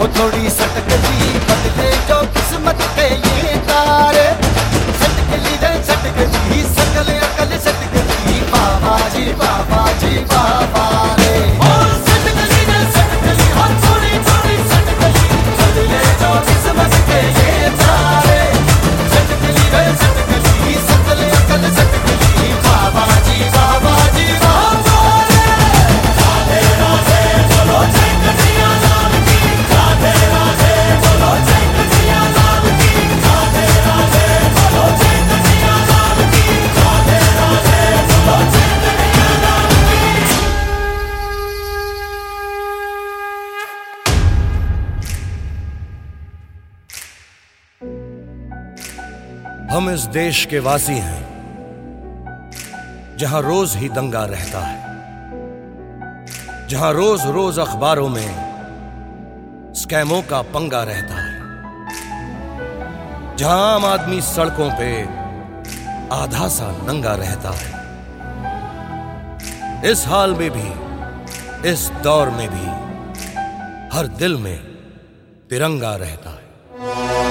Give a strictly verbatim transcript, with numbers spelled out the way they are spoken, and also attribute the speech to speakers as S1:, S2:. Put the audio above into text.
S1: हो थोड़ी सटक ली बदले जो किस्मत के ये तारे। सटक ली रे सटक ली सकल अकल सटक ली बाबा जी बाबा जी बाबा रे। सटक ली रे सटक ली हो थोड़ी थोड़ी सटक ली बदले जो किस्मत के ये तारे। सटक ली रे सटक ली सकल अकल सटक ली बाबा जी बाबा जी बाबा रे। राधे राधे बोलो जय कन्हैया लाल की। राधे राधे बोलो जय कन्हैया लाल की। राधे राधे बोलो जय कन्हैया लाल की। राधे राधे बोलो जय कन्हैया लाल की।
S2: हम इस देश के वासी हैं जहां रोज ही दंगा रहता है, जहां रोज रोज अखबारों में स्कैमों का पंगा रहता है, जहां आम आदमी सड़कों पे आधा सा नंगा रहता है। इस हाल में भी, इस दौर में भी हर दिल में तिरंगा रहता है।